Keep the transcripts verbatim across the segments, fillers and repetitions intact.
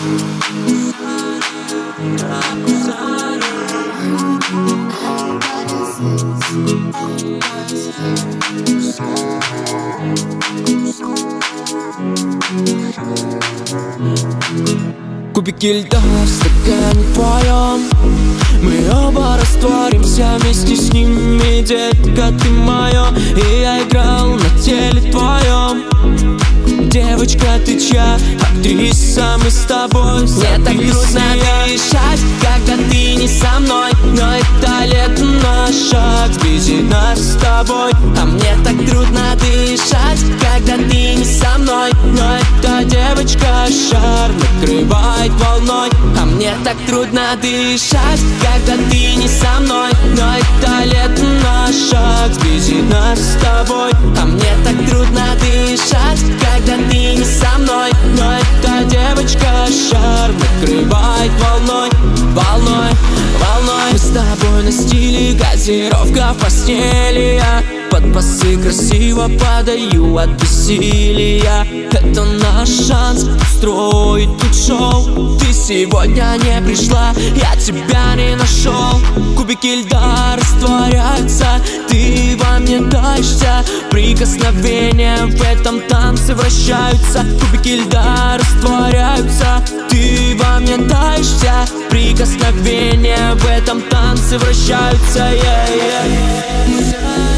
Кубики льда в стакане твоем, мы оба растворимся вместе с ними, детка, ты моё. И я играл на теле твоем. Девочка, ты чья актриса, мы с тобой. Мне так трудно дышать, когда ты не со мной, но это лето наш шаг сблизит нас с тобой. А мне так трудно дышать, когда ты не со мной, но эта девочка шар накрывает волной. А мне так трудно дышать, когда ты не со мной, но это лето наш шаг сблизит нас с тобой. А мне так трудно дышать, когда ты не со мной, но эта девочка шар накрывает волной, волной, волной. Мы с тобой на стиле, газировка в постели, я под басы красиво падаю от бессилия. Это наш шанс устроить тут шоу. Ты сегодня не пришла, я тебя не нашел. Кубики льда растворяются, ты во мне таишься. Прикосновения в этом танце вращаются. Кубики льда растворяются, ты во мне таишься. Прикосновения в этом танце вращаются, yeah, yeah.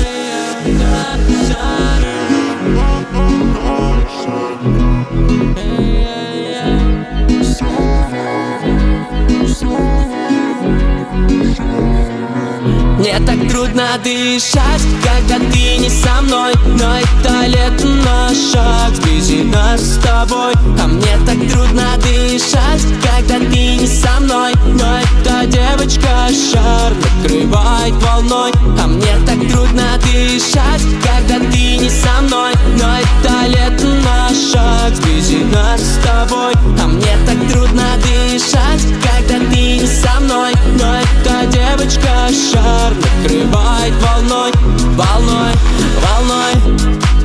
Мне так трудно дышать, когда ты не со мной, но это лето наш шаг сблизит нас с тобой. А мне так трудно дышать, когда ты не со мной, но эта девочка шар накрывает волной. А мне так трудно дышать, когда ты не со мной, но это лето наш шаг сблизит нас с тобой. А мне так трудно дышать, когда ты не со мной, но эта девочка шар накрывает волной, волной, волной.